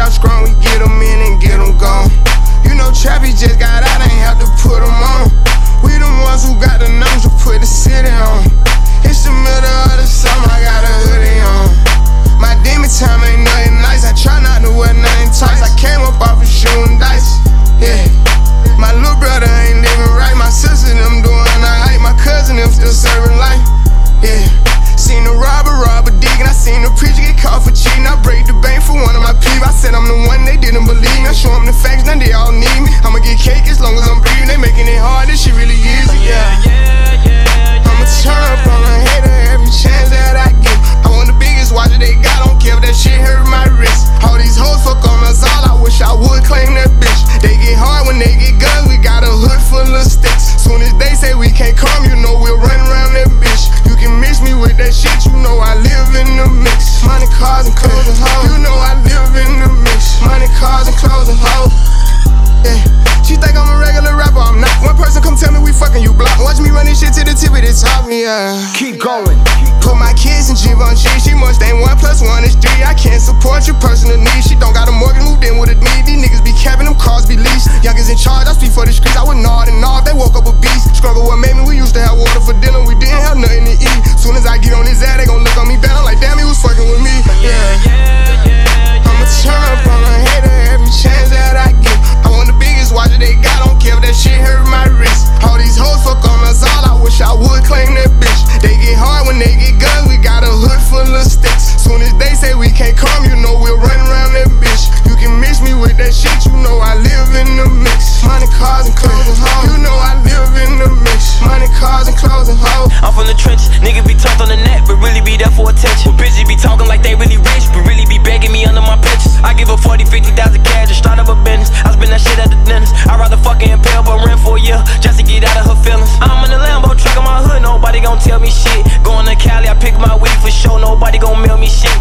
out strong, we get them in and get them gone. You know Trappy just got out, ain't have to put them on. We the ones who got the numbers to put the city on. It's the middle of the summer, I got a hoodie on. My demon time ain't nothing nice, I try not to wear nothing tight. I came up off of shooting dice, yeah. My little brother ain't living right, my sister them doing alright. My cousin them still serving life, yeah. Seen the robber digging, I seen the preacher get caught for cheating. I break the bank for one of my people. I said I'm the one, they didn't believe me. I show them the facts, now they all need me. I'ma get cake as long as I'm breathing. They making it hard, this shit really easy, yeah. I'ma turn up on a hater every chance that I get. I want the biggest watch that they got, don't care if that shit hurt my wrist. All these hoes fuck on us all, I wish I would claim that bitch. They get hard when they get guns, we got a hood full of sticks. Soon as they say we can't come, you know we'll run around that bitch. You can mix me with that shit, you know I live in the mix. Money, cars, and clothes and hoes. You know I live in the mix. Money, cars, and clothes and hoes. Yeah. She think I'm a regular rapper, I'm not. One person come tell me we fucking, you block. Watch me run this shit to the tip of the top, yeah. Keep going. Put my kids in Givenchy, she must ain't 1 + 1 is 3. I can't support your personal needs. She don't got a mortgage, moved in with a need. These niggas be capping, them cars be leased. Youngers in charge, I speak for the streets. I would nod and nod, they woke up a beast. Struggle what made me, we used to have water for dinner. We didn't have nothing to eat. Soon as I get on his ass, they gon' look on me bad. I'm like, damn, he was fucking with me, yeah. I'ma turn up on a hater every chance that I get. I want the biggest watch that they got, don't care if that shit hurt my wrist. All these hoes fuck on us all, I wish I would claim that bitch. They get hard when they get guns, we got a hood full of sticks. Soon as they say we can't come, you know we'll run around that bitch. You can mix me with that shit, you know I live in the mix. Money, cars, and clothes and hoes. You know I live in the mix. Money, cars, and clothes and hoes. I'm from the trenches, nigga be tough on the net, but really be there for attention. But bitches be talking like they really rich, but really be begging me under my pictures. I give her 40, 50,000 cash to start up a business. I spend that shit at the dentist. I'd rather fucking impale but rent for a year just to get out of her feelings. I'm in the Lambo truck in my hood, nobody gon' tell me shit. Going to Cali, I pick my weed for sure, nobody gon' mail me shit.